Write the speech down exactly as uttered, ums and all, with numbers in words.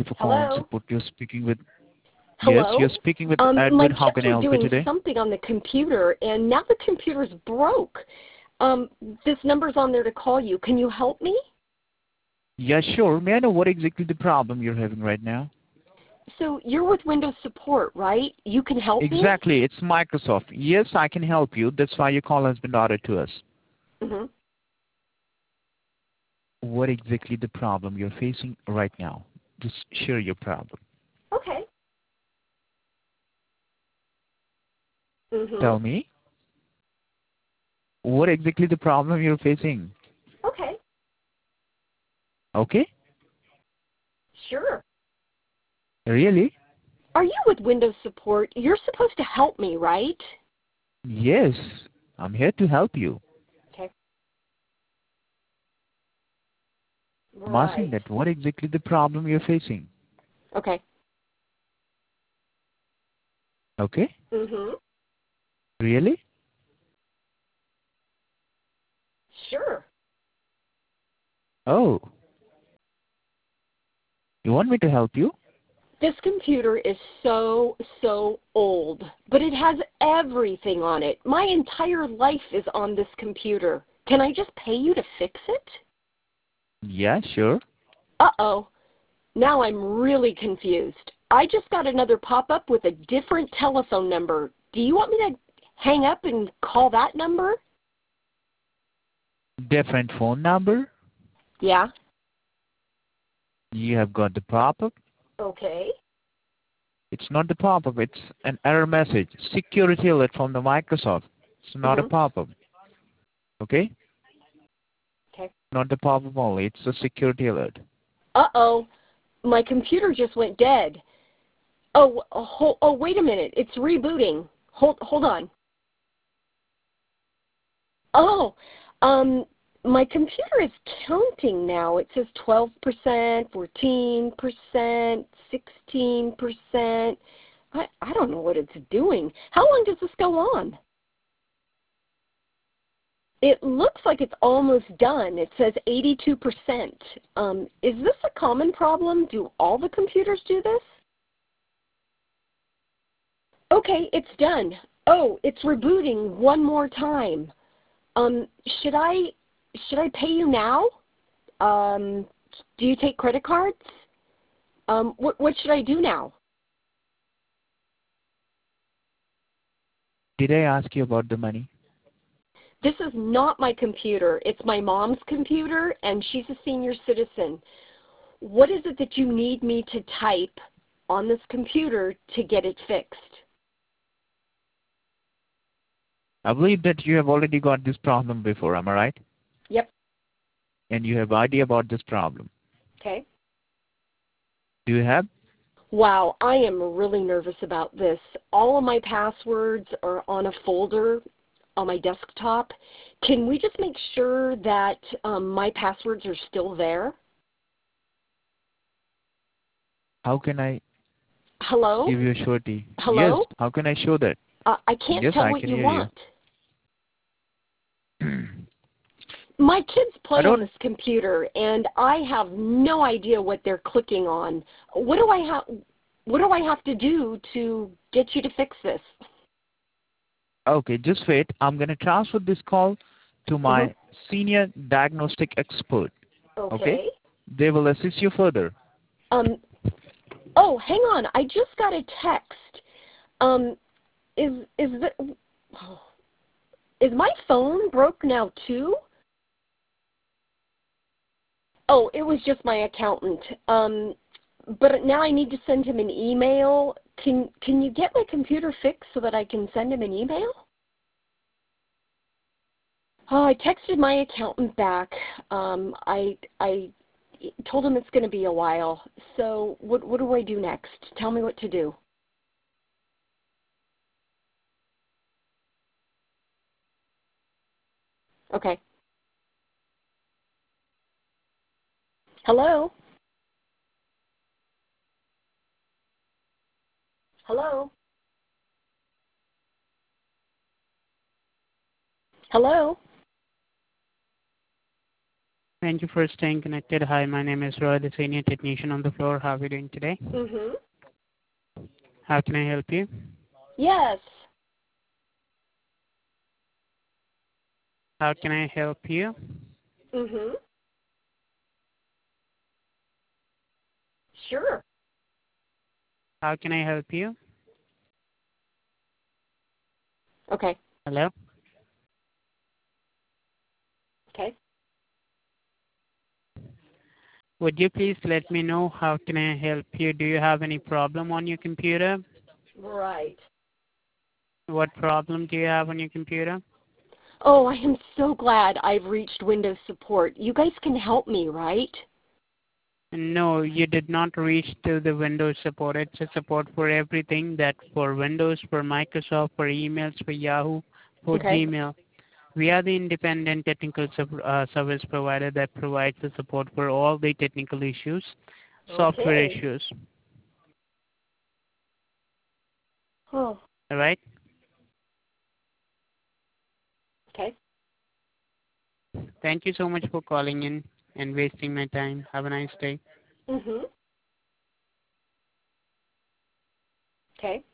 you for calling Hello? support. You're speaking with... Yes, Hello? you're speaking with Um, my Edwin. How kids can I are help you doing today? something on the computer, and now the computer's broke. Um, this number's on there to call you. Can you help me? Yeah, sure. May I know what exactly the problem you're having right now? So you're with Windows Support, right? You can help me? Exactly. It's Microsoft. Yes, I can help you. That's why your call has been routed to us. Mm-hmm. What exactly the problem you're facing right now? Just share your problem. Okay. Mm-hmm. Tell me, what exactly the problem you're facing? Okay. Okay? Sure. Really? Are you with Windows Support? You're supposed to help me, right? Yes, I'm here to help you. Okay. I'm asking Right. that what exactly the problem you're facing? Okay. Okay? Mm-hmm. Really? Sure. Oh, you want me to help you? This computer is so, so old, but it has everything on it. My entire life is on this computer. Can I just pay you to fix it? Yeah, sure. Uh-oh. Now I'm really confused. I just got another pop-up with a different telephone number. Do you want me to hang up and call that number? Different phone number? Yeah. You have got the pop-up? Okay. It's not the pop-up, it's an error message. Security alert from the Microsoft. It's not a Mm-hmm. pop-up. Okay? Okay. Not the pop-up only, it's a security alert. Uh-oh. My computer just went dead. Oh, oh, oh, wait a minute. It's rebooting. Hold, hold on. Oh, um, my computer is counting now. It says twelve percent, fourteen percent, sixteen percent. I, I don't know what it's doing. How long does this go on? It looks like it's almost done. It says eighty-two percent. Um, is this a common problem? Do all the computers do this? Okay, it's done. Oh, it's rebooting one more time. Um, should I should I pay you now? Um, do you take credit cards? Um, what what should I do now? Did I ask you about the money? This is not my computer. It's my mom's computer, and she's a senior citizen. What is it that you need me to type on this computer to get it fixed? I believe that you have already got this problem before, am I right? Yep. And you have idea about this problem. Okay. Do you have? Wow, I am really nervous about this. All of my passwords are on a folder on my desktop. Can we just make sure that um, my passwords are still there? How can I Hello? give you a surety? Yes, Hello? how can I show that? Uh, I can't Yes, tell I what can you hear you. want. My kids I play on don't... this computer, and I have no idea what they're clicking on. What do I have? What do I have to do to get you to fix this? Okay, just wait. I'm going to transfer this call to Hmm. my senior diagnostic expert. Okay? Okay. They will assist you further. Um. Oh, hang on. I just got a text. Um. Is is the is my phone broke now too? Oh, it was just my accountant. Um. But now I need to send him an email. Can can you get my computer fixed so that I can send him an email? Oh, I texted my accountant back. Um, I I told him it's going to be a while. So what what do I do next? Tell me what to do. Okay. Hello. Hello. Hello. Thank you for staying connected. Hi, my name is Roy, the senior technician on the floor. How are you doing today? Mhm. How can I help you? Yes. How can I help you? Mhm. Sure. How can I help you? Okay. Hello? Okay. Would you please let me know how can I help you? Do you have any problem on your computer? Right. What problem do you have on your computer? Oh, I am so glad I've reached Windows support. You guys can help me, right? No, you did not reach to the Windows support. It's a support for everything, that for Windows, for Microsoft, for emails, for Yahoo, for Okay. Gmail. We are the independent technical sub, uh, service provider that provides the support for all the technical issues, software Okay. issues. Oh, All right? okay. Thank you so much for calling in and wasting my time. Have a nice day. Mhm. Okay.